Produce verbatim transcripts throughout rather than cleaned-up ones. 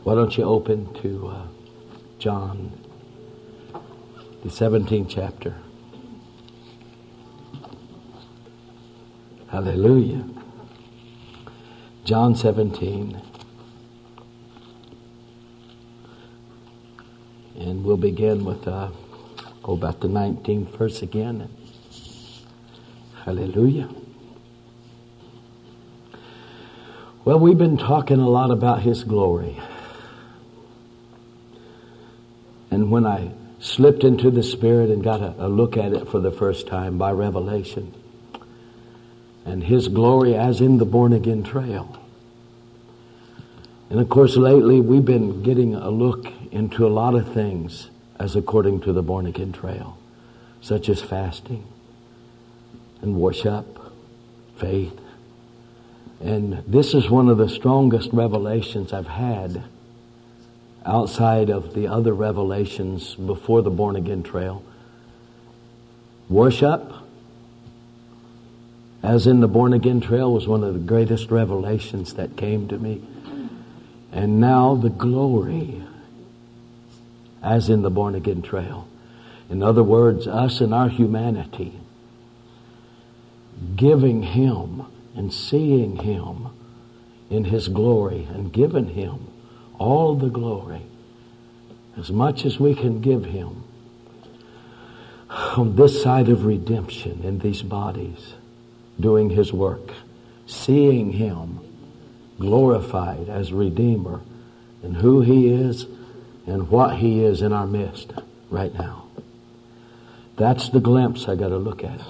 Why don't you open to uh, John, the seventeenth chapter. Hallelujah. John seventeen. And we'll begin with, uh, oh, about the nineteenth verse again. Hallelujah. Well, we've been talking a lot about His glory. And when I slipped into the Spirit and got a, a look at it for the first time by revelation, and His glory as in the born-again trail. And of course, lately we've been getting a look into a lot of things as according to the born-again trail, such as fasting and worship, faith. And this is one of the strongest revelations I've had outside of the other revelations before the born-again trail. Worship, as in the born-again trail, was one of the greatest revelations that came to me. And now the glory, as in the born-again trail. In other words, us and our humanity, giving Him and seeing Him in His glory and giving Him all the glory, as much as we can give Him on this side of redemption in these bodies, doing His work, seeing Him glorified as Redeemer and who He is and what He is in our midst right now. That's the glimpse I got to look at.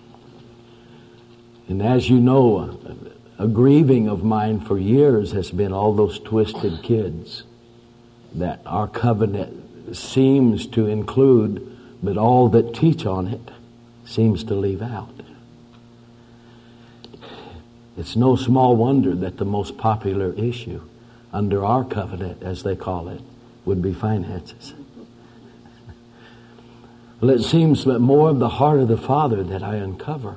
And as you know, a grieving of mine for years has been all those twisted kids that our covenant seems to include, but all that teach on it seems to leave out. It's no small wonder that the most popular issue under our covenant, as they call it, would be finances. Well, it seems that more of the heart of the Father that I uncover,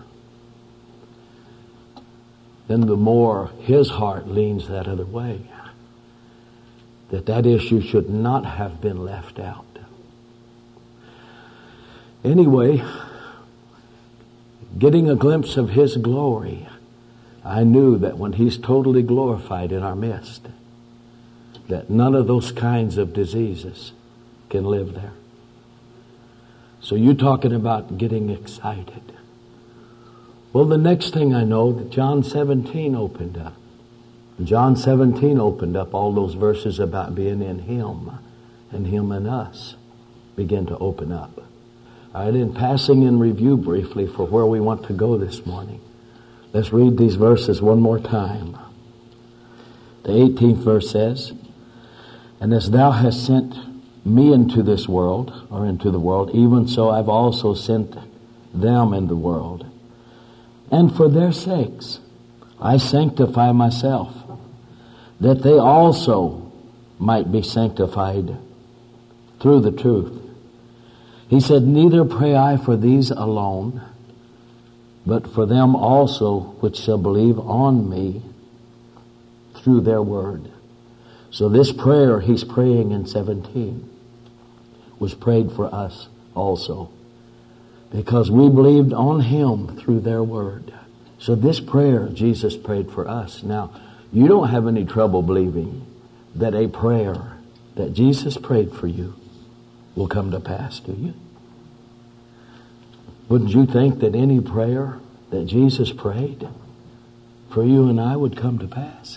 then the more His heart leans that other way. That that issue should not have been left out. Anyway, getting a glimpse of His glory, I knew that when He's totally glorified in our midst, that none of those kinds of diseases can live there. So you're talking about getting excited. Well, the next thing I know, that John seventeen opened up. John seventeen opened up all those verses about being in Him and Him in us begin to open up. All right, in passing in review briefly for where we want to go this morning, let's read these verses one more time. The eighteenth verse says, "And as Thou hast sent me into this world," or into the world, "even so I've also sent them in the world. And for their sakes I sanctify myself, that they also might be sanctified through the truth." He said, "Neither pray I for these alone, but for them also which shall believe on me through their word." So this prayer He's praying in seventeen was prayed for us also, because we believed on Him through their word. So this prayer Jesus prayed for us. Now, you don't have any trouble believing that a prayer that Jesus prayed for you will come to pass, do you? Wouldn't you think that any prayer that Jesus prayed for you and I would come to pass?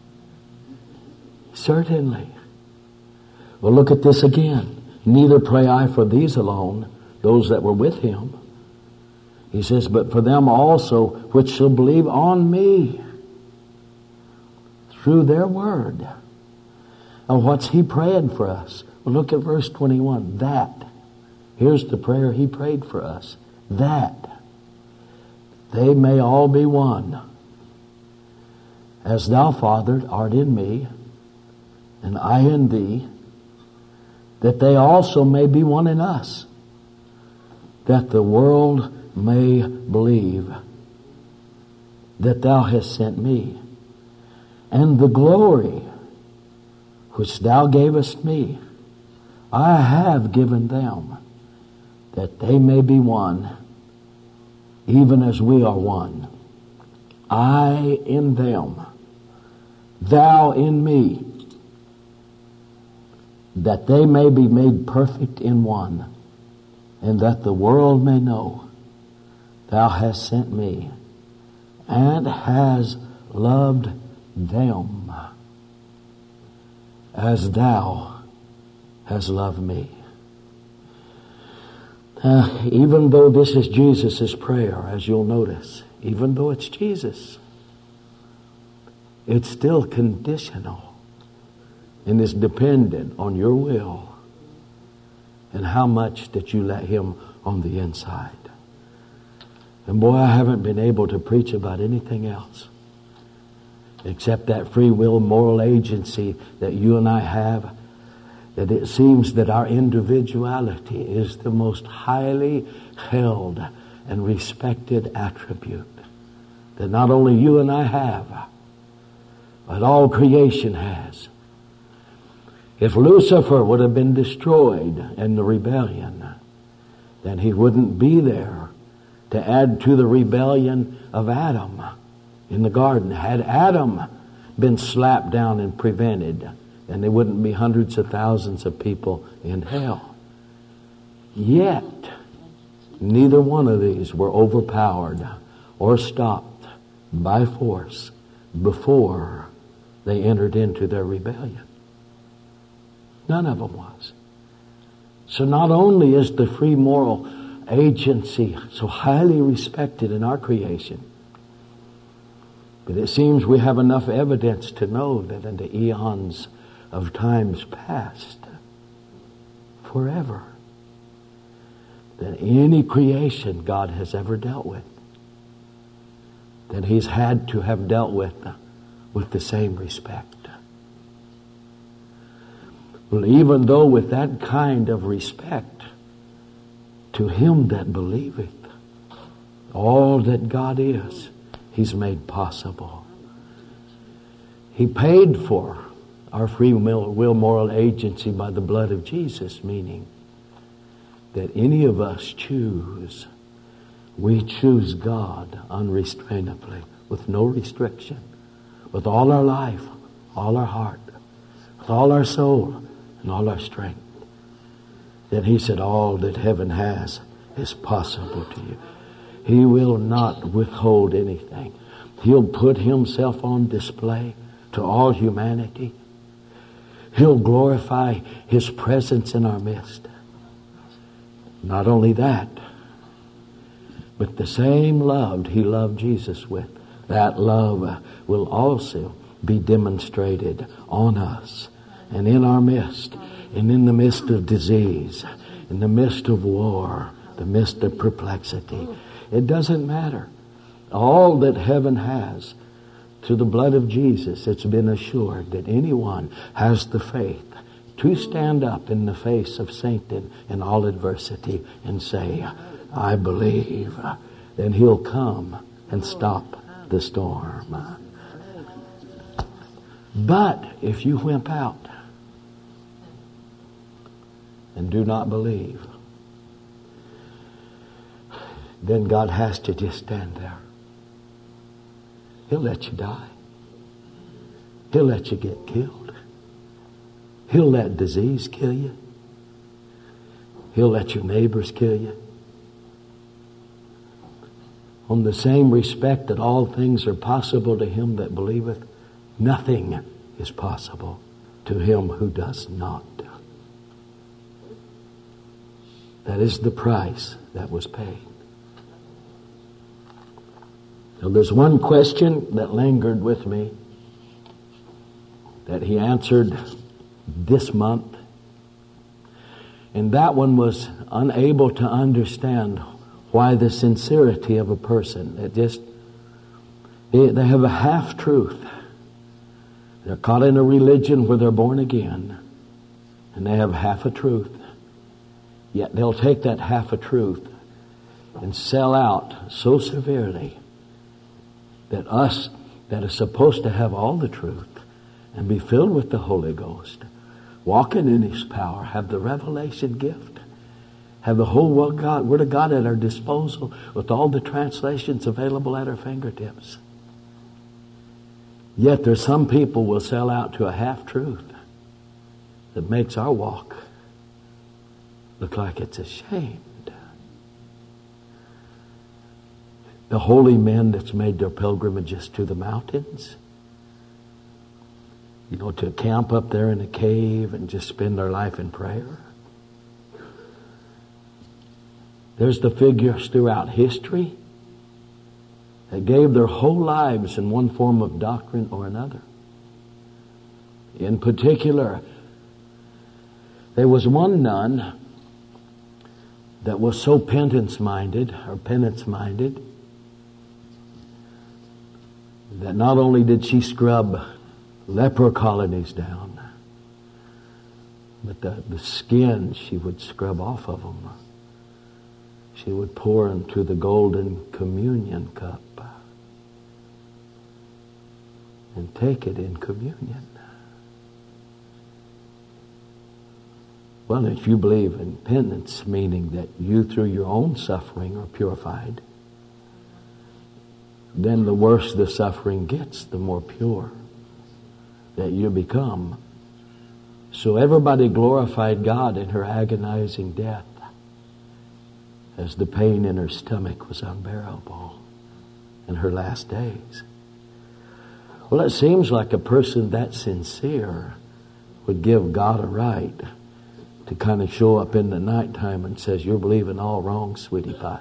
Certainly. Well, look at this again. "Neither pray I for these alone," those that were with Him. He says, "but for them also which shall believe on me through their word." And what's He praying for us? Well, look at verse twenty-one. That. Here's the prayer He prayed for us. That they may all be one. As Thou, Father, art in me, and I in Thee, that they also may be one in us, that the world may believe that Thou hast sent me, and the glory which thou gavest me, I have given them, that they may be one, even as we are one. I in them, thou in me, that they may be made perfect in one, and that the world may know thou hast sent me, and has loved them as thou hast loved me. Uh, even though this is Jesus' prayer, as you'll notice, even though it's Jesus, it's still conditional and is dependent on your will and how much that you let Him on the inside. And boy, I haven't been able to preach about anything else except that free will moral agency that you and I have, that it seems that our individuality is the most highly held and respected attribute that not only you and I have, but all creation has. If Lucifer would have been destroyed in the rebellion, then he wouldn't be there to add to the rebellion of Adam in the garden. Had Adam been slapped down and prevented, then there wouldn't be hundreds of thousands of people in hell. Yet, neither one of these were overpowered or stopped by force before they entered into their rebellion. None of them was. So not only is the free moral agency so highly respected in our creation, but it seems we have enough evidence to know that in the eons of times past, forever, that any creation God has ever dealt with, that He's had to have dealt with with the same respect. Well, even though with that kind of respect, to him that believeth, all that God is, He's made possible. He paid for our free will moral agency by the blood of Jesus, meaning that any of us choose, we choose God unrestrainably, with no restriction, with all our life, all our heart, with all our soul, and all our strength. Then He said, all that heaven has is possible to you. He will not withhold anything. He'll put Himself on display to all humanity. He'll glorify His presence in our midst. Not only that, but the same love He loved Jesus with, that love will also be demonstrated on us and in our midst, and in the midst of disease, in the midst of war, the midst of perplexity. It doesn't matter. All that heaven has, through the blood of Jesus, it's been assured that anyone has the faith to stand up in the face of Satan in all adversity and say, I believe. Then He'll come and stop the storm. But if you wimp out and do not believe, then God has to just stand there. He'll let you die. He'll let you get killed. He'll let disease kill you. He'll let your neighbors kill you. On the same respect that all things are possible to him that believeth, nothing is possible to him who does not. That is the price that was paid. So there's one question that lingered with me that he answered this month. And that one was unable to understand why the sincerity of a person. It just, they, they have a half-truth. They're caught in a religion where they're born again, and they have half a truth. Yet they'll take that half a truth and sell out so severely that us that are supposed to have all the truth and be filled with the Holy Ghost, walking in His power, have the revelation gift, have the whole Word of God, Word of God at our disposal with all the translations available at our fingertips. Yet there's some people will sell out to a half-truth that makes our walk look like it's ashamed. The holy men that's made their pilgrimages to the mountains, you know, to camp up there in a cave and just spend their life in prayer. There's the figures throughout history that gave their whole lives in one form of doctrine or another. In particular, there was one nun that was so penance-minded, or penance-minded, that not only did she scrub leper colonies down, but the, the skin she would scrub off of them. She would pour into the golden communion cup and take it in communion. Well, if you believe in penance, meaning that you through your own suffering are purified, then the worse the suffering gets, the more pure that you become. So everybody glorified God in her agonizing death as the pain in her stomach was unbearable in her last days. Well, it seems like a person that sincere would give God a right to kind of show up in the nighttime and says, "You're believing all wrong, sweetie pie.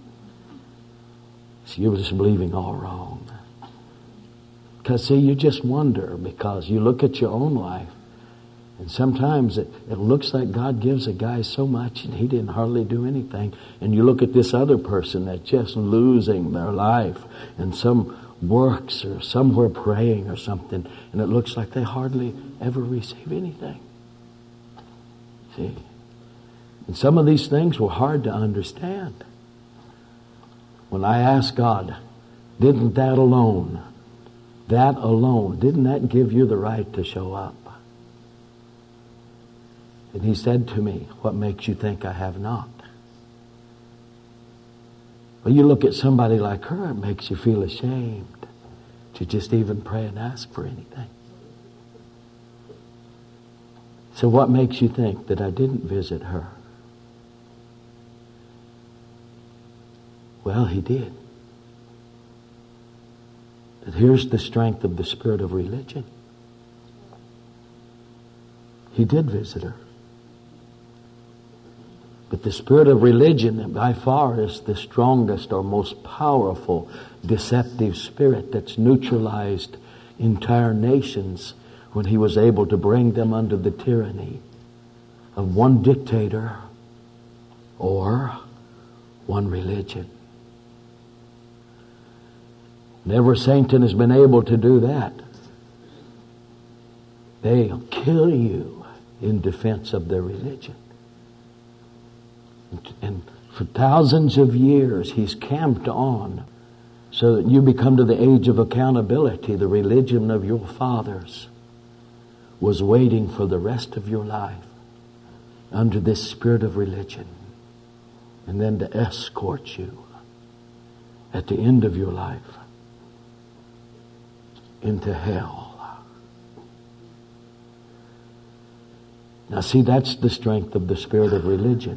So you're just believing all wrong." Because, see, you just wonder, because you look at your own life, and sometimes it, it looks like God gives a guy so much and he didn't hardly do anything. And you look at this other person that's just losing their life in some works or somewhere praying or something, and it looks like they hardly ever receive anything. See? And some of these things were hard to understand. When I asked God, didn't that alone, that alone, didn't that give you the right to show up? And He said to me, what makes you think I have not? Well, you look at somebody like her, it makes you feel ashamed to just even pray and ask for anything. So what makes you think that I didn't visit her? Well, He did. But here's the strength of the spirit of religion. He did visit her. But the spirit of religion, by far, is the strongest or most powerful deceptive spirit that's neutralized entire nations when He was able to bring them under the tyranny of one dictator or one religion. Never Satan has been able to do that. They'll kill you in defense of their religion. And for thousands of years, he's camped on so that you become to the age of accountability. The religion of your fathers was waiting for the rest of your life under this spirit of religion, and then to escort you at the end of your life into hell. Now see, that's the strength of the spirit of religion.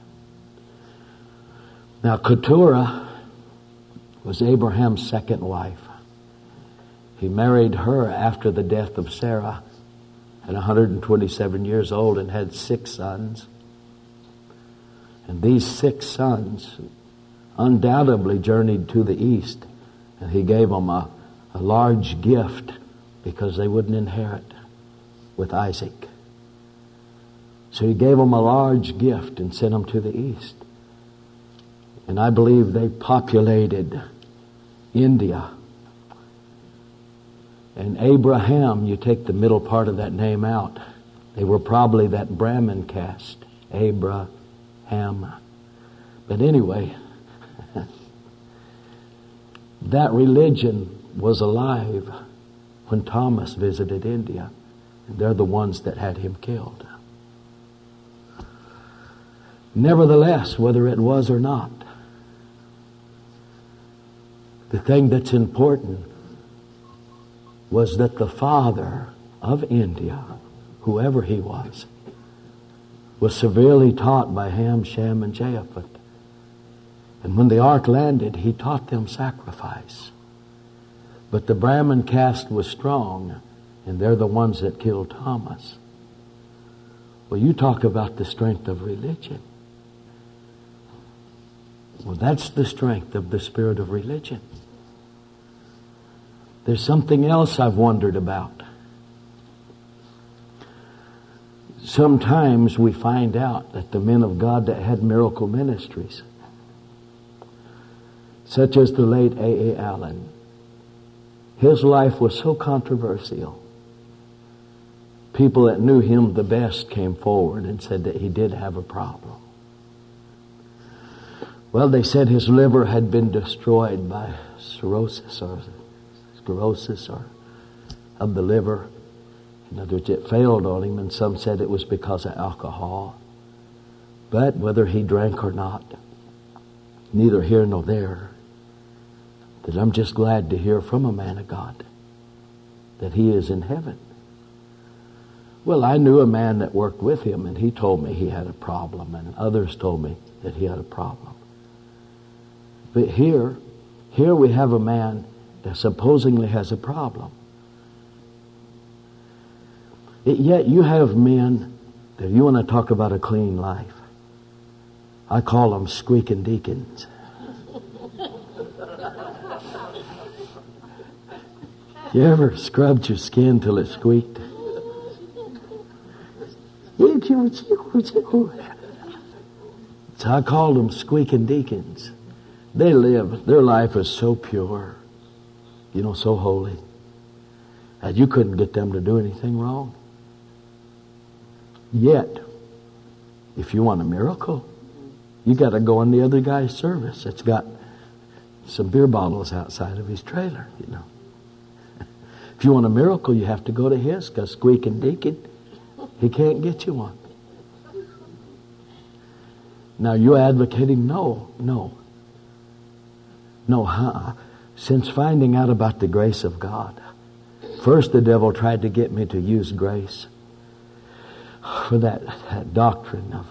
Now Keturah was Abraham's second wife. He married her after the death of Sarah at one hundred twenty-seven years old and had six sons. And these six sons undoubtedly journeyed to the east, and he gave them a, a large gift because they wouldn't inherit with Isaac. So he gave them a large gift and sent them to the east. And I believe they populated India. And Abraham, you take the middle part of that name out, they were probably that Brahmin caste, Abraham. But anyway, that religion was alive when Thomas visited India. And they're the ones that had him killed. Nevertheless, whether it was or not, the thing that's important was that the father of India, whoever he was, was severely taught by Ham, Shem, and Japheth. And when the ark landed, he taught them sacrifice. But the Brahmin caste was strong, and they're the ones that killed Thomas. Well, you talk about the strength of religion. Well, that's the strength of the spirit of religion. There's something else I've wondered about. Sometimes we find out that the men of God that had miracle ministries, such as the late A A Allen, his life was so controversial. People that knew him the best came forward and said that he did have a problem. Well, they said his liver had been destroyed by cirrhosis or sclerosis or of the liver. In other words, it failed on him, and some said it was because of alcohol. But whether he drank or not, neither here nor there, that I'm just glad to hear from a man of God that he is in heaven. Well, I knew a man that worked with him, and he told me he had a problem, and others told me that he had a problem. But here, here we have a man that supposedly has a problem. It, yet you have men that you want to talk about a clean life. I call them squeaking deacons. You ever scrubbed your skin till it squeaked? So I called them squeaking deacons. They live, their life is so pure, you know, so holy, that you couldn't get them to do anything wrong. Yet, if you want a miracle, you got to go in the other guy's service. It's got some beer bottles outside of his trailer, you know. If you want a miracle, you have to go to his, because squeaking deacon, he can't get you one. Now, you're advocating no, no. No, huh? Since finding out about the grace of God, first the devil tried to get me to use grace for that, that doctrine of,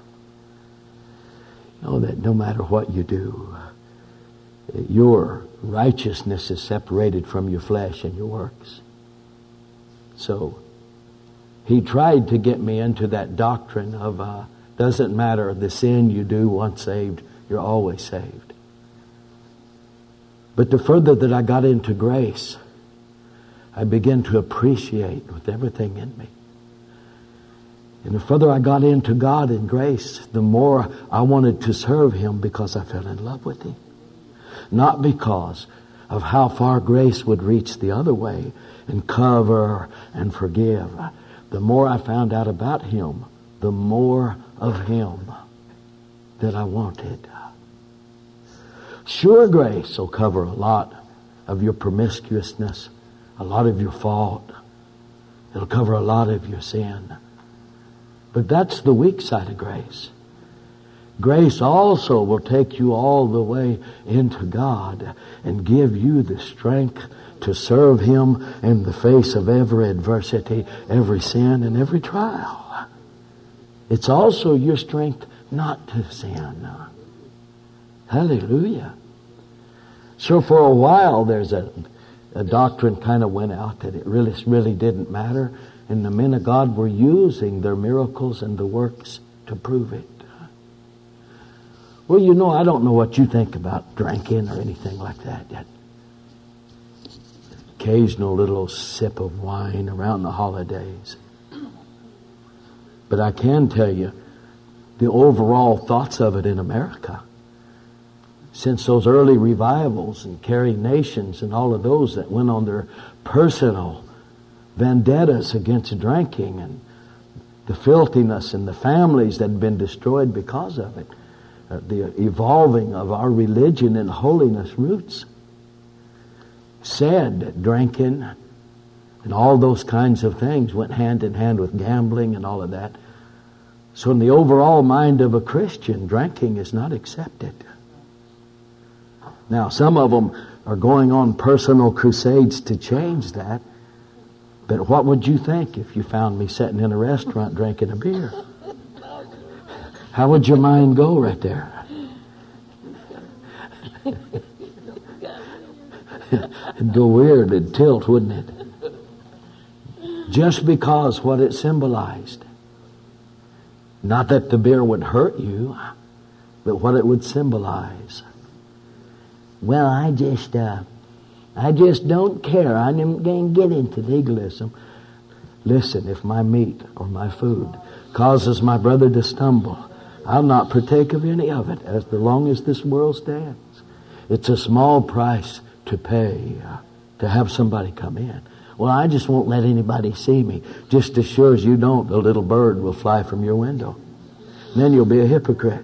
you know, that no matter what you do, your righteousness is separated from your flesh and your works. So, he tried to get me into that doctrine of, uh, doesn't matter the sin you do once saved, you're always saved. But the further that I got into grace, I began to appreciate with everything in me. And the further I got into God and grace, the more I wanted to serve Him because I fell in love with Him. Not because of how far grace would reach the other way and cover and forgive. The more I found out about Him, the more of Him that I wanted. Sure, grace will cover a lot of your promiscuousness, a lot of your fault. It'll cover a lot of your sin. But that's the weak side of grace. Grace also will take you all the way into God and give you the strength to serve Him in the face of every adversity, every sin, and every trial. It's also your strength not to sin. Hallelujah. So for a while there's a, a doctrine kind of went out that it really, really didn't matter. And the men of God were using their miracles and the works to prove it. Well, you know, I don't know what you think about drinking or anything like that yet. Occasional little sip of wine around the holidays. But I can tell you the overall thoughts of it in America. Since those early revivals and Carrie Nations and all of those that went on their personal vendettas against drinking and the filthiness and the families that had been destroyed because of it, uh, the evolving of our religion and holiness roots, said that drinking And all those kinds of things went hand in hand with gambling and all of that. So in the overall mind of a Christian, drinking is not accepted. Now, some of them are going on personal crusades to change that. But what would you think if you found me sitting in a restaurant drinking a beer? How would your mind go right there? It'd go weird, it'd tilt, wouldn't it? Just because what it symbolized. Not that the beer would hurt you, but what it would symbolize. Well, I just, uh, I just don't care. I'm going to get into legalism. Listen, if my meat or my food causes my brother to stumble, I'll not partake of any of it as long as this world stands. It's a small price to pay uh, to have somebody come in. Well, I just won't let anybody see me. Just as sure as you don't, the little bird will fly from your window. And then you'll be a hypocrite.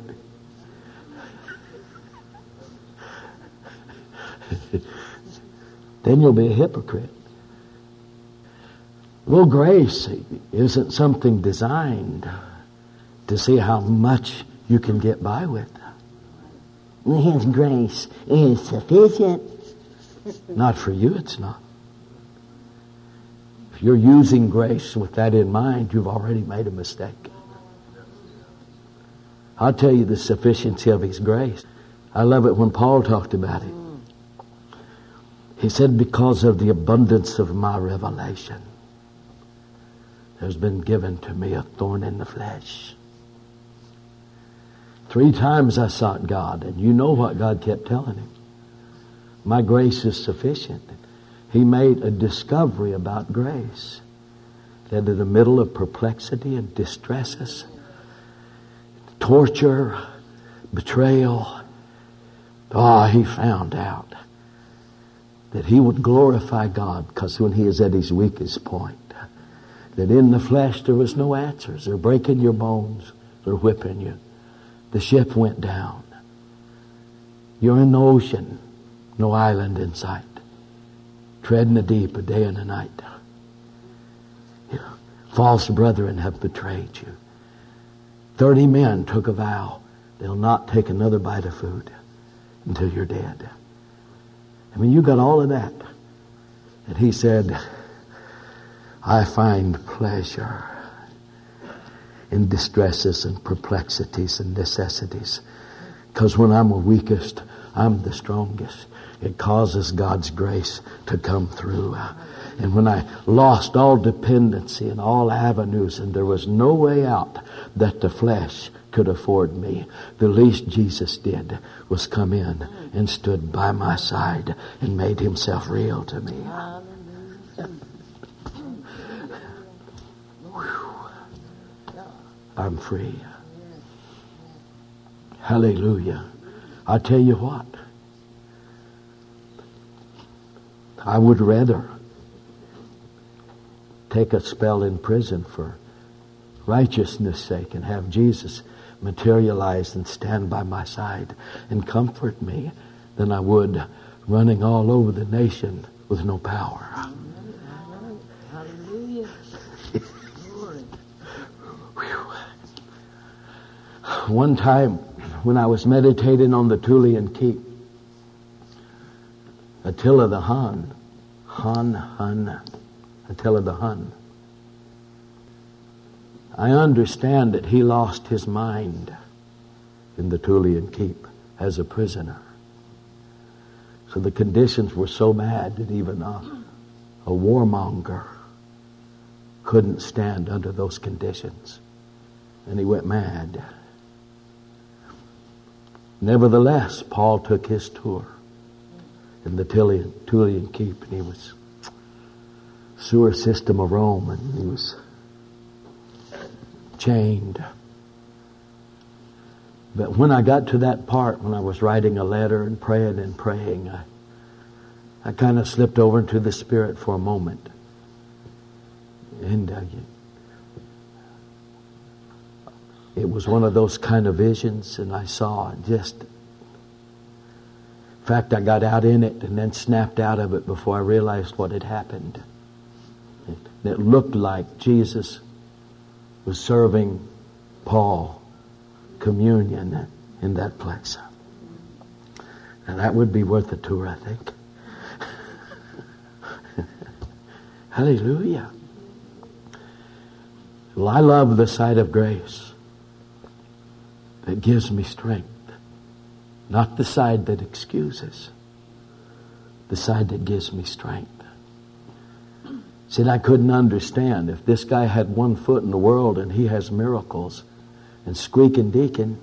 Then you'll be a hypocrite. Well, grace isn't something designed to see how much you can get by with. His grace is sufficient. Not for you, it's not. If you're using grace with that in mind, you've already made a mistake. I'll tell you the sufficiency of His grace. I love it when Paul talked about it. He said, because of the abundance of my revelation, there's been given to me a thorn in the flesh. Three times I sought God, and you know what God kept telling him. My grace is sufficient. He made a discovery about grace. That in the middle of perplexity and distresses, torture, betrayal, oh, he found out that he would glorify God, because when he is at his weakest point, that in the flesh there was no answers. They're breaking your bones. They're whipping you. The ship went down. You're in the ocean. No island in sight. Treading the deep a day and a night. You know, false brethren have betrayed you. Thirty men took a vow. They'll not take another bite of food until you're dead. I mean, you got all of that. And he said, I find pleasure in distresses and perplexities and necessities. Because when I'm the weakest, I'm the strongest. It causes God's grace to come through. And when I lost all dependency and all avenues, and there was no way out that the flesh could afford me, the least Jesus did was come in and stood by my side and made himself real to me. I'm free. Hallelujah. I tell you what, I would rather take a spell in prison for righteousness' sake and have Jesus materialize and stand by my side and comfort me than I would running all over the nation with no power. Hallelujah. One time when I was meditating on the Tullian Keep, Attila the Hun, Hun, Hun, Attila the Hun, I understand that he lost his mind in the Tullian Keep as a prisoner. So the conditions were so bad that even a, a warmonger couldn't stand under those conditions. And he went mad. Nevertheless, Paul took his tour in the Tullian, Tullian Keep, and he was sewer system of Rome, and he was chained. But when I got to that part, when I was writing a letter and praying and praying, I, I kind of slipped over into the Spirit for a moment. And uh, it was one of those kind of visions, and I saw just... In fact, I got out in it and then snapped out of it before I realized what had happened. And it looked like Jesus was serving Paul communion in that place. And that would be worth a tour, I think. Hallelujah. Well, I love the sight of grace that gives me strength. Not the side that excuses. The side that gives me strength. See, I couldn't understand if this guy had one foot in the world and he has miracles and squeaking deacon,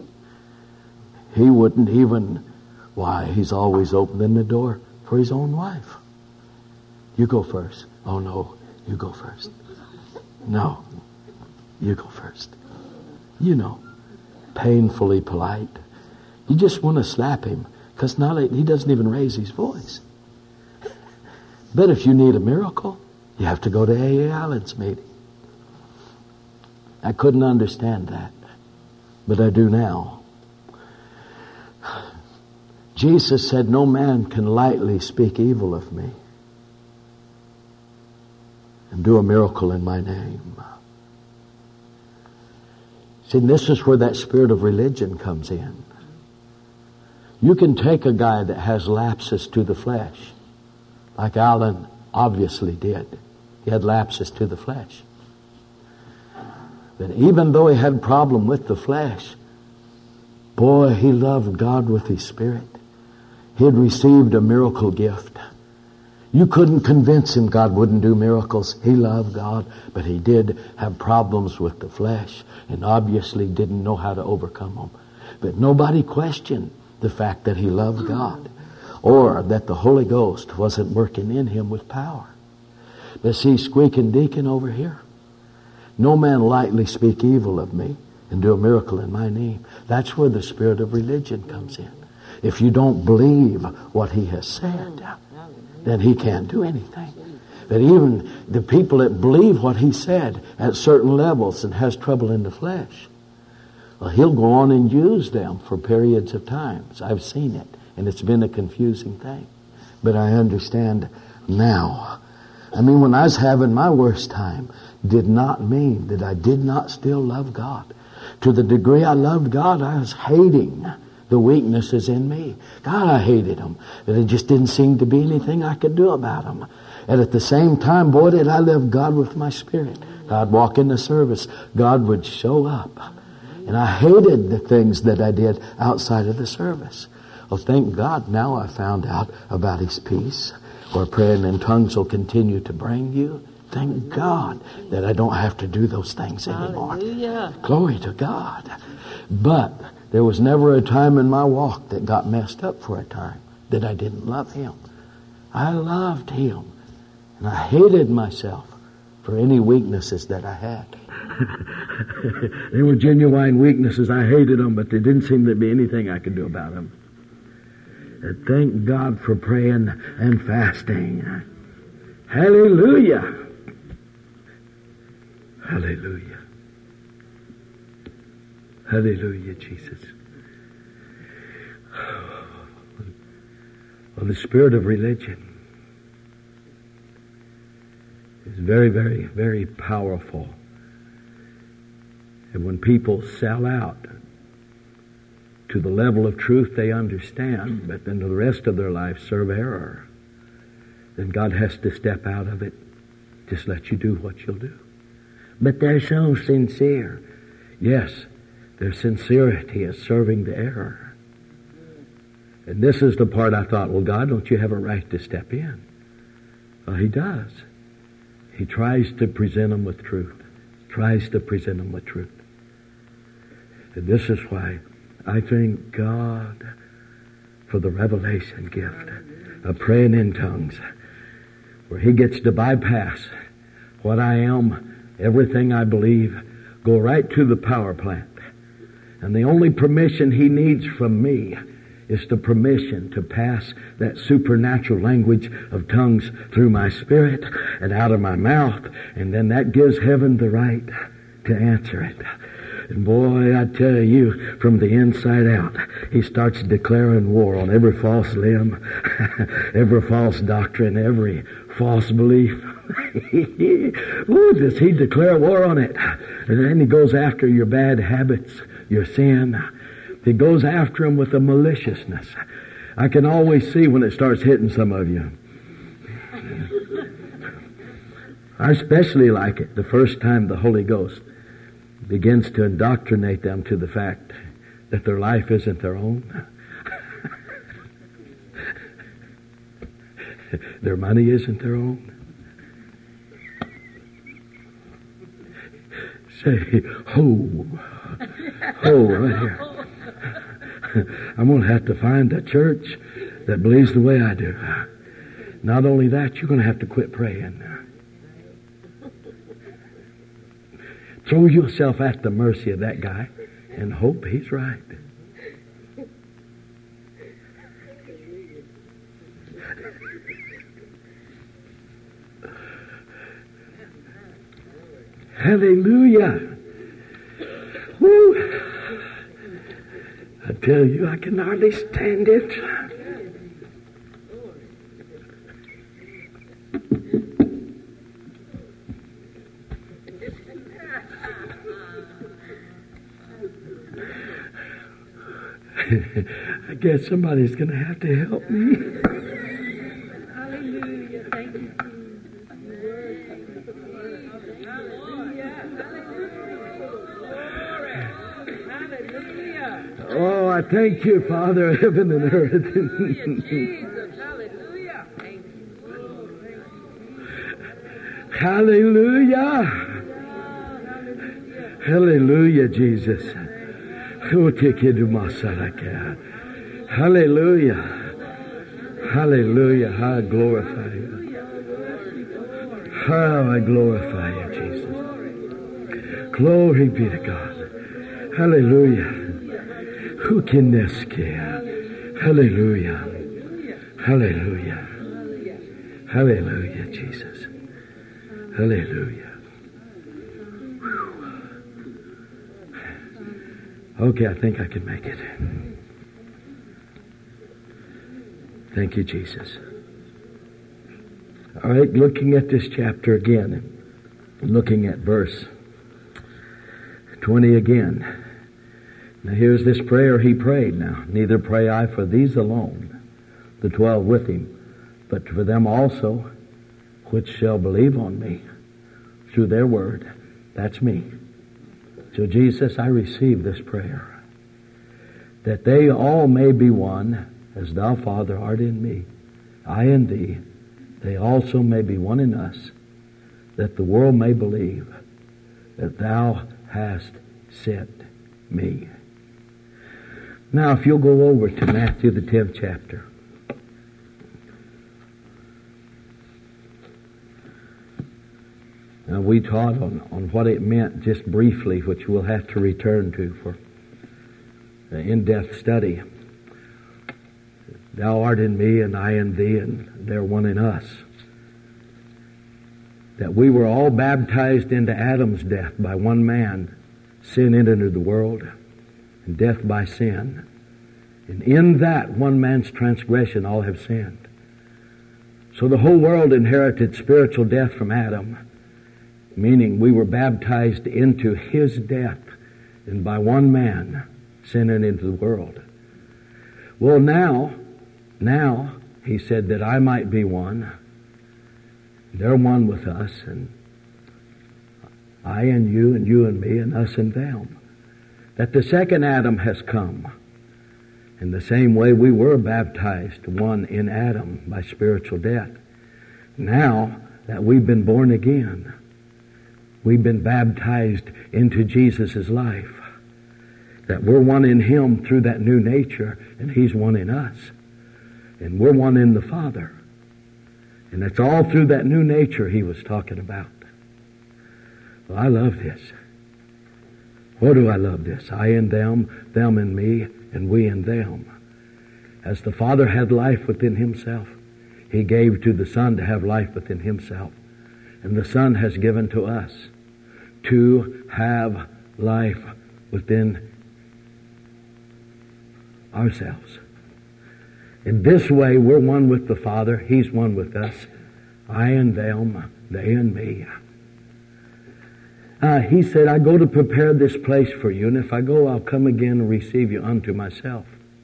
he wouldn't even, why, he's always opening the door for his own wife. You go first. Oh no, you go first. No, you go first. You know, painfully polite. You just want to slap him because now he doesn't even raise his voice. But if you need a miracle, you have to go to A A Allen's meeting. I couldn't understand that, but I do now. Jesus said, no man can lightly speak evil of me and do a miracle in my name. See, this is where that spirit of religion comes in. You can take a guy that has lapses to the flesh, like Allen obviously did. He had lapses to the flesh. But even though he had a problem with the flesh, boy, he loved God with his spirit. He had received a miracle gift. You couldn't convince him God wouldn't do miracles. He loved God, but he did have problems with the flesh and obviously didn't know how to overcome them. But nobody questioned the fact that he loved God or that the Holy Ghost wasn't working in him with power. But see, squeaking deacon over here, no man lightly speak evil of me and do a miracle in my name. That's where the spirit of religion comes in. If you don't believe what he has said, then he can't do anything. But even the people that believe what he said at certain levels and has trouble in the flesh, well, he'll go on and use them for periods of times. I've seen it, and it's been a confusing thing. But I understand now. I mean, when I was having my worst time, did not mean that I did not still love God. To the degree I loved God, I was hating the weaknesses in me. God, I hated them. But it just didn't seem to be anything I could do about them. And at the same time, boy, did I love God with my spirit. I'd walk in the service. God would show up. And I hated the things that I did outside of the service. Well, thank God now I found out about His peace, where praying in tongues will continue to bring you. Thank God that I don't have to do those things anymore. Hallelujah. Glory to God. But there was never a time in my walk that got messed up for a time that I didn't love Him. I loved Him. And I hated myself for any weaknesses that I had. They were genuine weaknesses. I hated them, but there didn't seem to be anything I could do about them. And thank God for praying and fasting. Hallelujah. Hallelujah. Hallelujah, Jesus. Well, the spirit of religion is very, very, very powerful. And when people sell out to the level of truth they understand, but then the rest of their life serve error, then God has to step out of it. Just let you do what you'll do. But they're so sincere. Yes, their sincerity is serving the error. And this is the part I thought, well, God, don't you have a right to step in? Well, He does. He tries to present them with truth. Tries to present them with truth. And this is why I thank God for the revelation gift of praying in tongues, where He gets to bypass what I am, everything I believe, go right to the power plant. And the only permission He needs from me is the permission to pass that supernatural language of tongues through my spirit and out of my mouth. And then that gives heaven the right to answer it. And boy, I tell you, from the inside out, He starts declaring war on every false limb, every false doctrine, every false belief. Ooh, does he declare war on it? And then he goes after your bad habits, your sin. He goes after them with a maliciousness. I can always see when it starts hitting some of you. I especially like it the first time the Holy Ghost begins to indoctrinate them to the fact that their life isn't their own. Their money isn't their own. Say, ho, ho, right here. I'm going to have to find a church that believes the way I do. Not only that, you're going to have to quit praying. Throw yourself at the mercy of that guy and hope he's right. Hallelujah. Woo. I tell you, I can hardly stand it. I guess somebody's going to have to help me. Hallelujah. Thank you, Jesus. Oh, I thank you, Father, heaven and earth. Jesus. Hallelujah. Thank you. Hallelujah. Hallelujah, Jesus. Hallelujah. Hallelujah. I glorify you. How I glorify you, Jesus. Glory be to God. Hallelujah. Who can this care? Hallelujah. Hallelujah. Hallelujah, Jesus. Hallelujah. Okay, I think I can make it. Thank you, Jesus. All right, looking at this chapter again, looking at verse twenty again. Now here's this prayer he prayed now. Neither pray I for these alone, the twelve with him, but for them also which shall believe on me through their word. That's me. So Jesus, I receive this prayer, that they all may be one, as thou, Father, art in me, I in thee, they also may be one in us, that the world may believe that thou hast sent me. Now, if you'll go over to Matthew, the tenth chapter. Now, we taught on, on what it meant just briefly, which we'll have to return to for the in-depth study. Thou art in me, and I in thee, and they're one in us. That we were all baptized into Adam's death by one man. Sin entered the world, and death by sin. And in that one man's transgression all have sinned. So the whole world inherited spiritual death from Adam, meaning we were baptized into his death, and by one man sin entered into the world. Well, now, now, he said that I might be one. They're one with us, and I and you, and you and me, and us and them. That the second Adam has come. In the same way we were baptized one in Adam by spiritual death. Now that we've been born again, we've been baptized into Jesus' life. That we're one in him through that new nature, and he's one in us. And we're one in the Father. And it's all through that new nature he was talking about. Well, I love this. What do I love this? I in them, them in me, and we in them. As the Father had life within himself, he gave to the Son to have life within himself. And the Son has given to us to have life within ourselves. In this way, we're one with the Father. He's one with us. I and them, they and me. Uh, he said, I go to prepare this place for you, and if I go, I'll come again and receive you unto myself,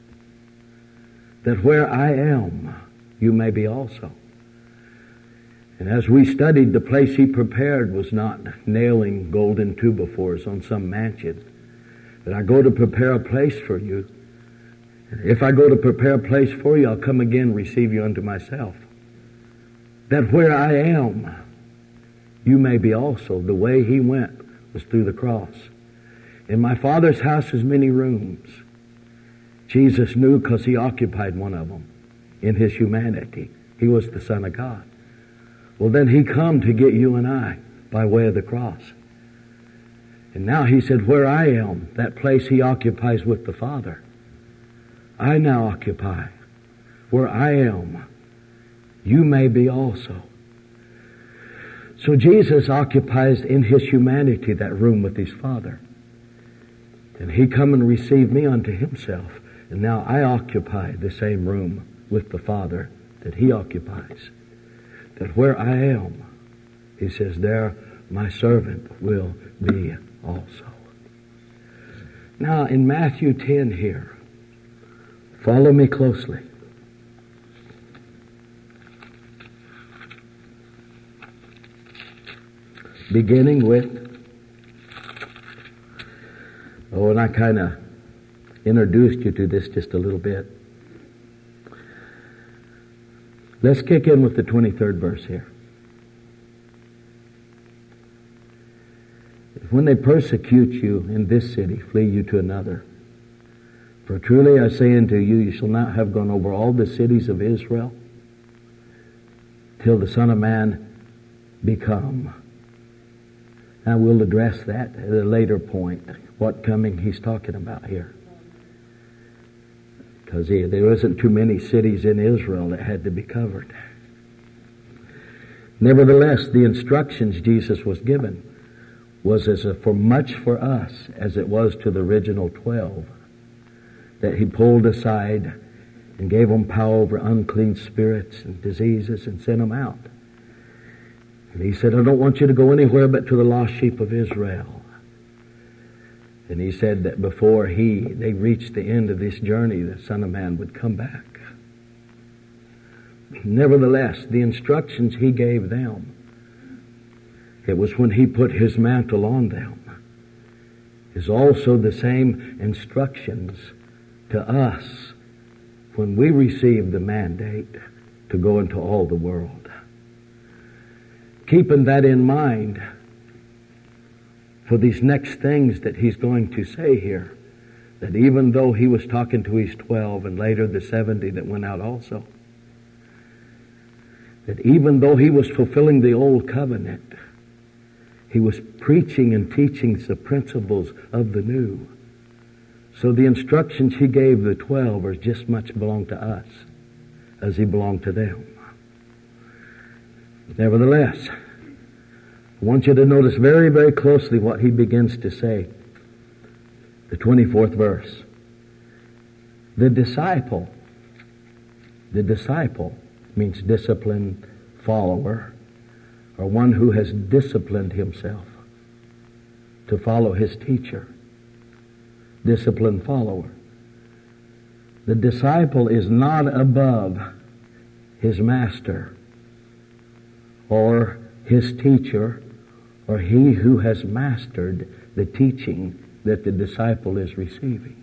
that where I am, you may be also. And as we studied, the place he prepared was not nailing golden two-by-fours on some mansion. That I go to prepare a place for you. If I go to prepare a place for you, I'll come again and receive you unto myself. That where I am, you may be also. The way he went was through the cross. In my Father's house is many rooms. Jesus knew because he occupied one of them in his humanity. He was the Son of God. Well, then he come to get you and I by way of the cross. And now he said, where I am, that place he occupies with the Father, I now occupy. Where I am, you may be also. So Jesus occupies in his humanity that room with his Father. And he come and received me unto himself. And now I occupy the same room with the Father that he occupies. That where I am, he says, there my servant will be also. Now in Matthew ten here, follow me closely. Beginning with, oh, and I kind of introduced you to this just a little bit. Let's kick in with the twenty-third verse here. When they persecute you in this city, flee you to another. For truly I say unto you, you shall not have gone over all the cities of Israel till the Son of Man be come. Now we'll address that at a later point, what coming he's talking about here. Because there isn't too many cities in Israel that had to be covered. Nevertheless, the instructions Jesus was given was as a, for much for us as it was to the original twelve, that he pulled aside and gave them power over unclean spirits and diseases and sent them out. And he said, I don't want you to go anywhere but to the lost sheep of Israel. And he said that before he, they reached the end of this journey, the Son of Man would come back. Nevertheless, the instructions he gave them, it was when he put his mantle on them, is also the same instructions to us when we receive the mandate to go into all the world. Keeping that in mind for these next things that he's going to say here, that even though he was talking to his twelve and later the seventy that went out also, that even though he was fulfilling the old covenant, he was preaching and teaching the principles of the new. So the instructions he gave the twelve are just much belong to us as he belonged to them. Nevertheless, I want you to notice very, very closely what he begins to say. The twenty-fourth verse. The disciple, the disciple means disciplined follower, or one who has disciplined himself to follow his teacher. Disciplined follower. The disciple is not above his master or his teacher, or he who has mastered the teaching that the disciple is receiving.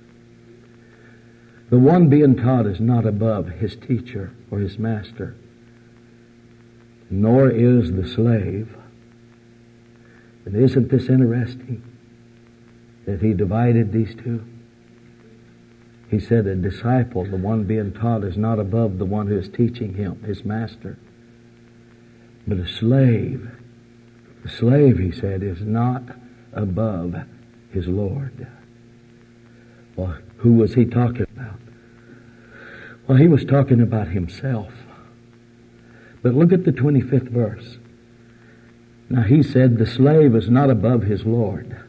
The one being taught is not above his teacher or his master, nor is the slave. And isn't this interesting that he divided these two? He said a disciple, the one being taught, is not above the one who is teaching him, his master. But a slave, a slave, he said, is not above his Lord. Well, who was he talking about? Well, he was talking about himself. But look at the twenty-fifth verse. Now he said the slave is not above his Lord.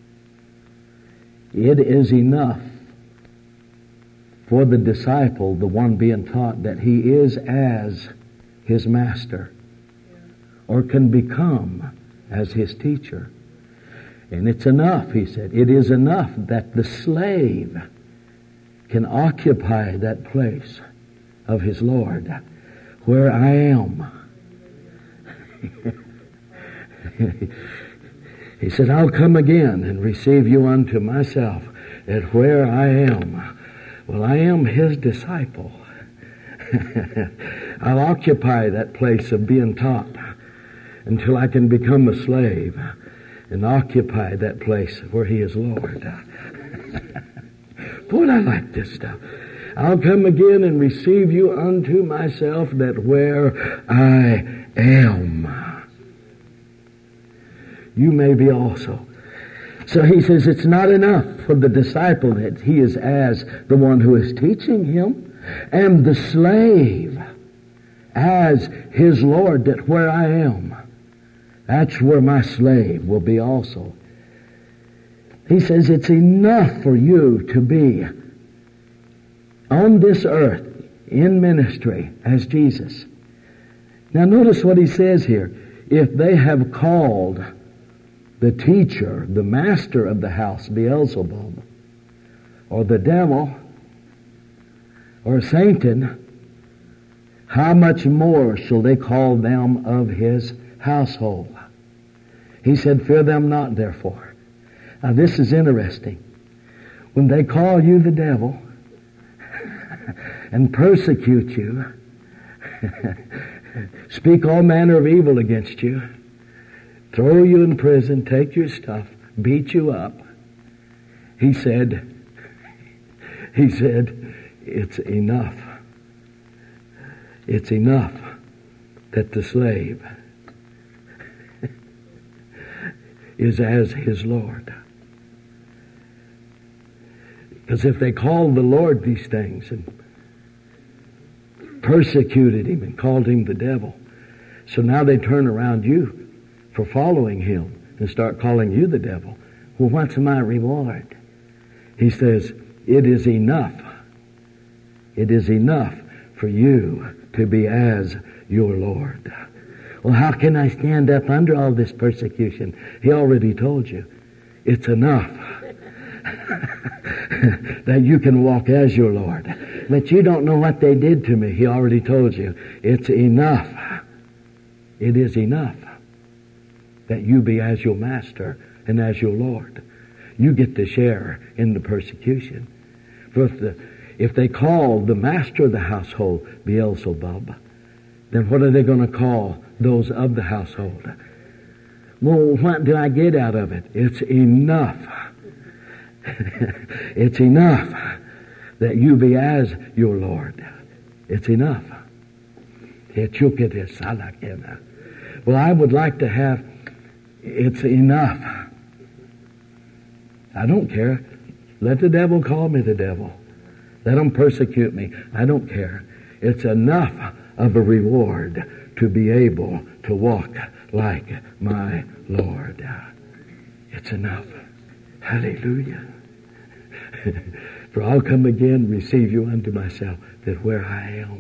It is enough for the disciple, the one being taught, that he is as his master. or can become as his teacher. And it's enough, he said, it is enough that the slave can occupy that place of his Lord where I am. He said, I'll come again and receive you unto myself, that where I am, well, I am his disciple. I'll occupy that place of being taught until I can become a slave and occupy that place where he is Lord. Boy, I like this stuff. I'll come again and receive you unto myself, that where I am, you may be also. So he says it's not enough for the disciple that he is as the one who is teaching him, and the slave as his Lord, that where I am, that's where my slave will be also. He says it's enough for you to be on this earth in ministry as Jesus. Now notice what he says here. If they have called the teacher, the master of the house, Beelzebub, or the devil, or Satan, how much more shall they call them of his household? He said, fear them not, therefore. Now this is interesting. When they call you the devil and persecute you, speak all manner of evil against you, throw you in prison, take your stuff, beat you up, he said, he said, it's enough. It's enough that the slave is as his Lord. Because if they called the Lord these things and persecuted him and called him the devil, so now they turn around you for following him and start calling you the devil. Well, what's my reward? He says, it is enough. It is enough for you to be as your Lord. Well, how can I stand up under all this persecution? He already told you. It's enough that you can walk as your Lord. But you don't know what they did to me. He already told you. It's enough. It is enough that you be as your master and as your Lord. You get to share in the persecution. For if, the, if they call the master of the household Beelzebub, then what are they going to call those of the household? Well, what do I get out of it? It's enough. It's enough that you be as your Lord. It's enough. Well, I would like to have, it's enough. I don't care. Let the devil call me the devil. Let them persecute me. I don't care. It's enough of a reward to be able to walk like my Lord. It's enough. Hallelujah. For I'll come again, receive you unto myself, that where I am.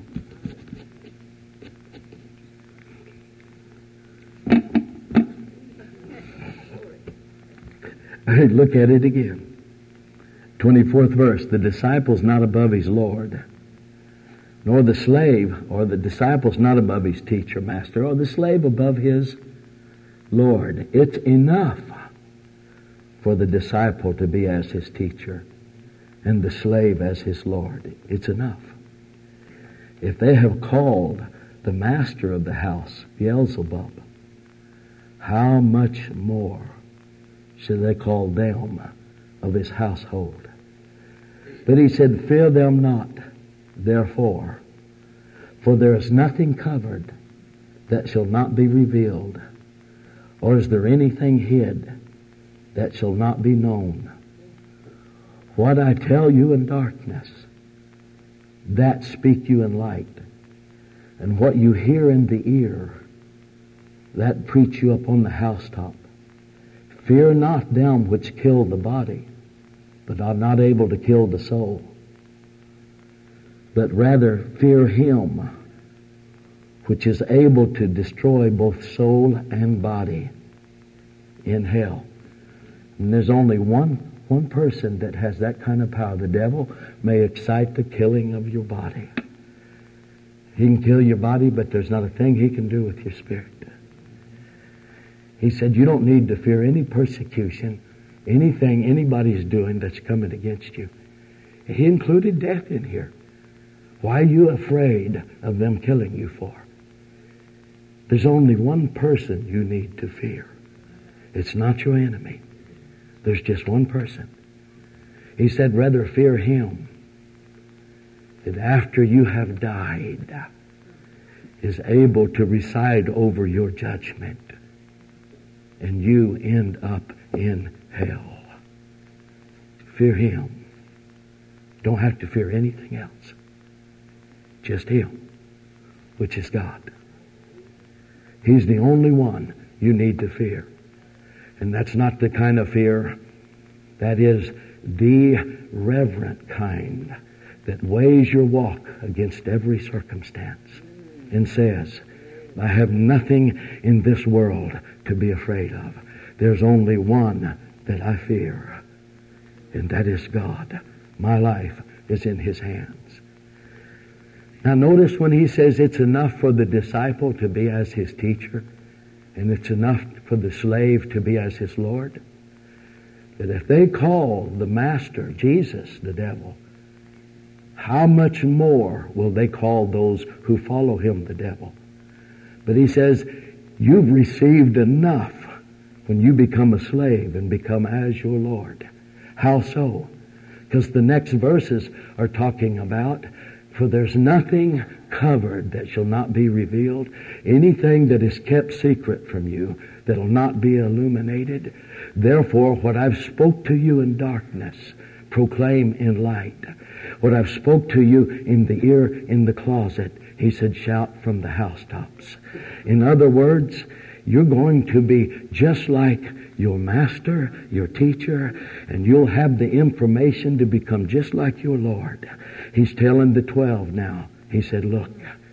Hey, look at it again. twenty-fourth verse. The disciple's not above his Lord, nor the slave, or the disciple's not above his teacher, master, or the slave above his Lord. It's enough for the disciple to be as his teacher and the slave as his Lord. It's enough. If they have called the master of the house Beelzebub, how much more should they call them of his household? But he said, fear them not, therefore, for there is nothing covered that shall not be revealed, or is there anything hid that shall not be known. What I tell you in darkness, that speak you in light. And what you hear in the ear, that preach you up on the housetop. Fear not them which kill the body, but are not able to kill the soul. But rather fear him which is able to destroy both soul and body in hell. And there's only one, one person that has that kind of power. The devil may excite the killing of your body. He can kill your body, but there's not a thing he can do with your spirit. He said, you don't need to fear any persecution, anything anybody's doing that's coming against you. He included death in here. Why are you afraid of them killing you for? There's only one person you need to fear. It's not your enemy. There's just one person. He said, rather fear him that after you have died is able to reside over your judgment, and you end up in hell. Fear him. Don't have to fear anything else. Just him, which is God. He's the only one you need to fear. And that's not the kind of fear, that is the reverent kind that weighs your walk against every circumstance and says, I have nothing in this world to be afraid of. There's only one that I fear, and that is God. My life is in his hands. Now notice when he says it's enough for the disciple to be as his teacher, and it's enough for the slave to be as his Lord, that if they call the master, Jesus, the devil, how much more will they call those who follow him the devil? But he says, you've received enough when you become a slave and become as your Lord. How so? Because the next verses are talking about, for there's nothing covered that shall not be revealed, anything that is kept secret from you that will not be illuminated. Therefore, what I've spoke to you in darkness, proclaim in light. What I've spoke to you in the ear, in the closet, he said, shout from the housetops. In other words, you're going to be just like your master, your teacher, and you'll have the information to become just like your Lord. He's telling the twelve now. He said, look,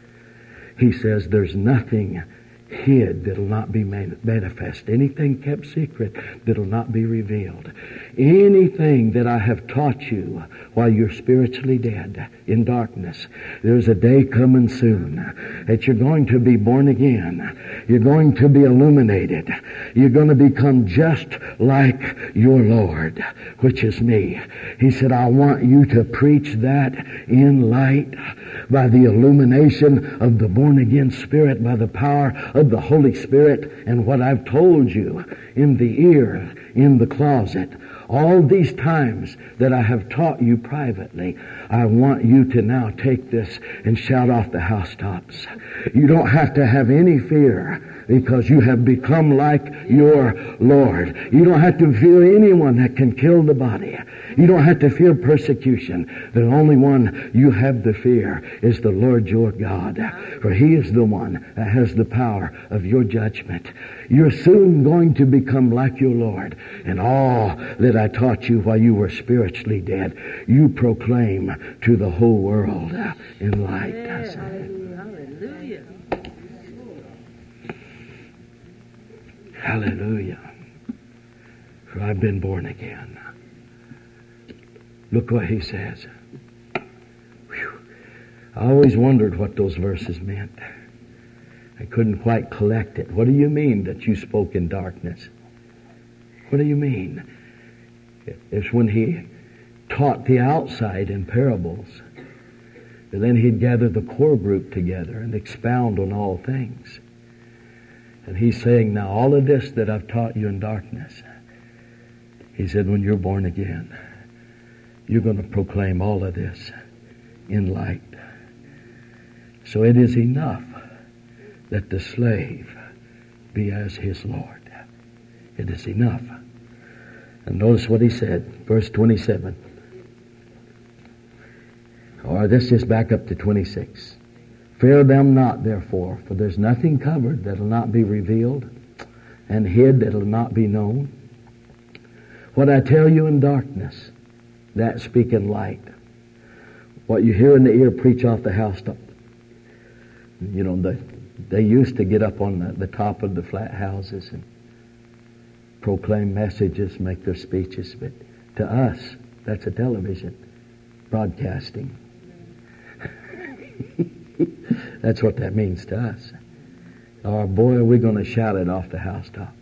he says, there's nothing hid that'll not be manifest. Anything kept secret that'll not be revealed. Anything that I have taught you while you're spiritually dead in darkness, there's a day coming soon that you're going to be born again. You're going to be illuminated. You're going to become just like your Lord, which is me. He said, I want you to preach that in light by the illumination of the born again Spirit, by the power of the Holy Spirit, and what I've told you in the ear, in the closet. All these times that I have taught you privately, I want you to now take this and shout off the housetops. You don't have to have any fear because you have become like your Lord. You don't have to fear anyone that can kill the body. You don't have to fear persecution. The only one you have to fear is the Lord your God, for he is the one that has the power of your judgment. You're soon going to become like your Lord, and all that I taught you while you were spiritually dead, you proclaim to the whole world in light. Yeah, hallelujah. Hallelujah. For I've been born again. Look what he says. Whew. I always wondered what those verses meant. I couldn't quite collect it. What do you mean that you spoke in darkness? What do you mean? It's when he taught the outside in parables. And then he'd gather the core group together and expound on all things. And he's saying, now all of this that I've taught you in darkness, he said, when you're born again, you're going to proclaim all of this in light. So it is enough that the slave be as his Lord. It is enough. And notice what he said, verse twenty-seven. Or this is back up to twenty-six. Fear them not, therefore, for there's nothing covered that'll not be revealed, and hid that'll not be known. What I tell you in darkness, that speak in light. What you hear in the ear, preach off the housetop. You know, the They used to get up on the, the top of the flat houses and proclaim messages, make their speeches, but to us, that's a television broadcasting. That's what that means to us. Oh boy, are we going to shout it off the housetops.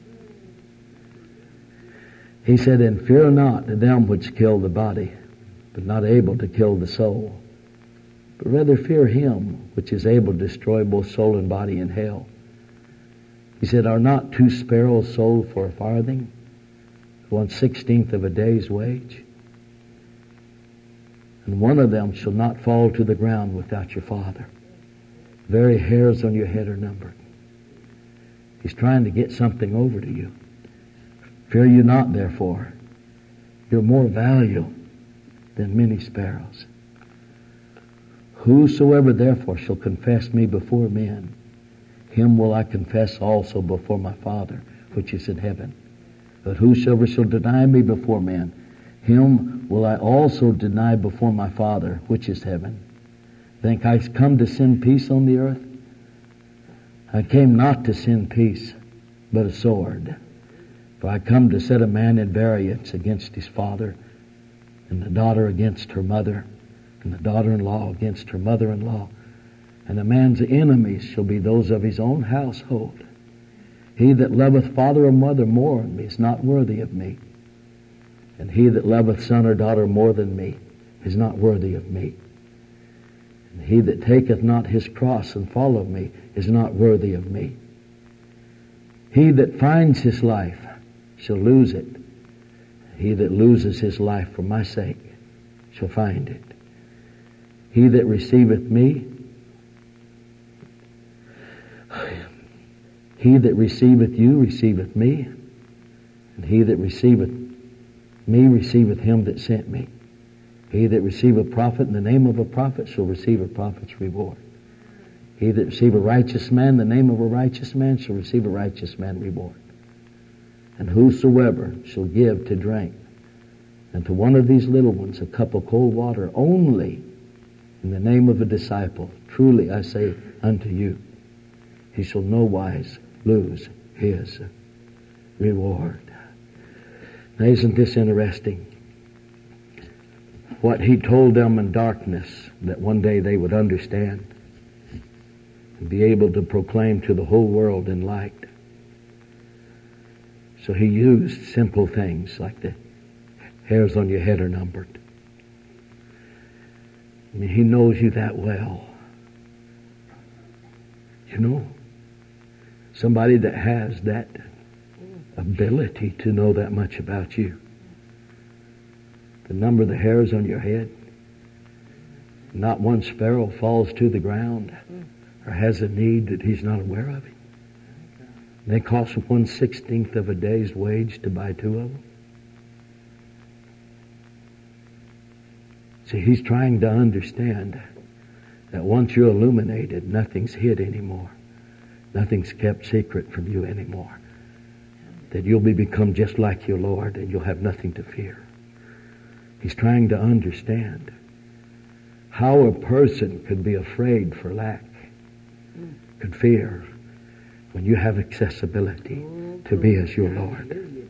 He said, and fear not them which kill the body, but not able to kill the soul. But rather fear him which is able to destroy both soul and body in hell. He said, are not two sparrows sold for a farthing? One sixteenth of a day's wage? And one of them shall not fall to the ground without your Father. Very hairs on your head are numbered. He's trying to get something over to you. Fear you not, therefore. You're more valuable than many sparrows. Whosoever therefore shall confess me before men, him will I confess also before my Father, which is in heaven. But whosoever shall deny me before men, him will I also deny before my Father, which is heaven. Think I come to send peace on the earth? I came not to send peace, but a sword. For I come to set a man in variance against his father, and the daughter against her mother, and the daughter-in-law against her mother-in-law. And a man's enemies shall be those of his own household. He that loveth father or mother more than me is not worthy of me. And he that loveth son or daughter more than me is not worthy of me. And he that taketh not his cross and followeth me is not worthy of me. He that finds his life shall lose it. He that loses his life for my sake shall find it. He that receiveth me, he that receiveth you receiveth me, and he that receiveth me receiveth him that sent me. He that receiveth a prophet in the name of a prophet shall receive a prophet's reward. He that receiveth a righteous man in the name of a righteous man shall receive a righteous man's reward. And whosoever shall give to drink unto one of these little ones a cup of cold water only in the name of a disciple, truly I say unto you, he shall no wise lose his reward. Now isn't this interesting? What he told them in darkness, that one day they would understand and be able to proclaim to the whole world in light. So he used simple things like the hairs on your head are numbered. I mean, he knows you that well. You know, somebody that has that ability to know that much about you. The number of the hairs on your head. Not one sparrow falls to the ground or has a need that he's not aware of. They cost one sixteenth of a day's wage to buy two of them. See, he's trying to understand that once you're illuminated, nothing's hid anymore. Nothing's kept secret from you anymore. That you'll be become just like your Lord and you'll have nothing to fear. He's trying to understand how a person could be afraid for lack, could fear, when you have accessibility to be as your Lord.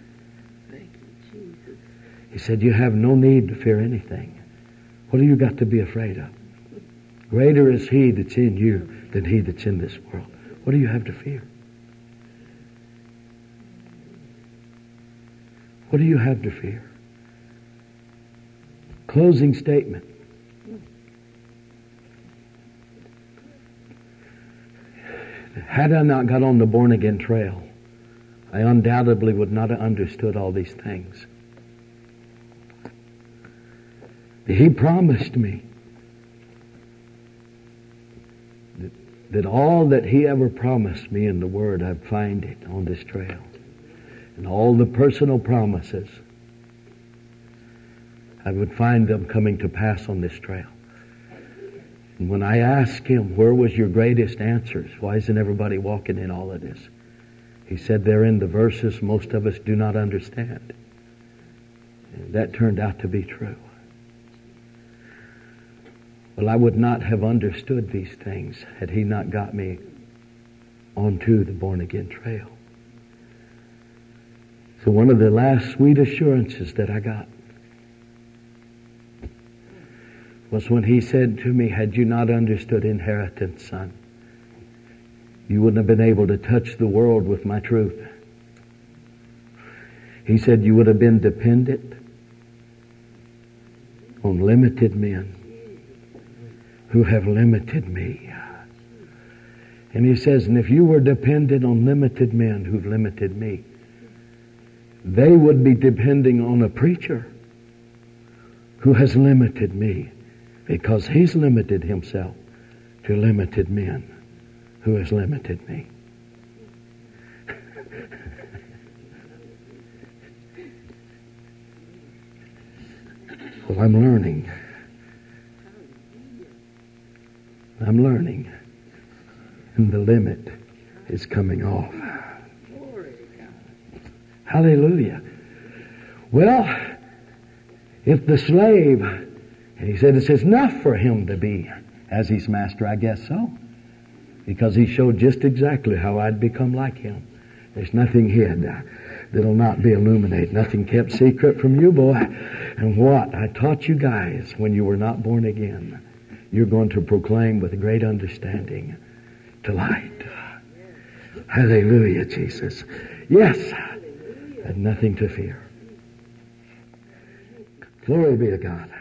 He said, you have no need to fear anything. What have you got to be afraid of? Greater is he that's in you than he that's in this world. What do you have to fear? What do you have to fear? Closing statement. Had I not got on the born-again trail, I undoubtedly would not have understood all these things. He promised me that, that all that he ever promised me in the Word, I'd find it on this trail. And all the personal promises, I would find them coming to pass on this trail. And when I asked him, where was your greatest answers? Why isn't everybody walking in all of this? He said, they're in the verses most of us do not understand. And that turned out to be true. Well, I would not have understood these things had He not got me onto the born-again trail. So one of the last sweet assurances that I got was when He said to me, had you not understood inheritance, son, you wouldn't have been able to touch the world with my truth. He said you would have been dependent on limited men who have limited me. And He says, and if you were dependent on limited men who've limited me, they would be depending on a preacher who has limited me, because he's limited himself to limited men who has limited me. Well, I'm learning. I'm learning. And the limit is coming off. Hallelujah. Well, if the slave, and he said it's enough for him to be as his master, I guess so. Because he showed just exactly how I'd become like him. There's nothing hid that'll not be illuminated. Nothing kept secret from you, boy. And what I taught you guys when you were not born again, you're going to proclaim with great understanding to light. Hallelujah, Jesus. Yes, and nothing to fear. Glory be to God.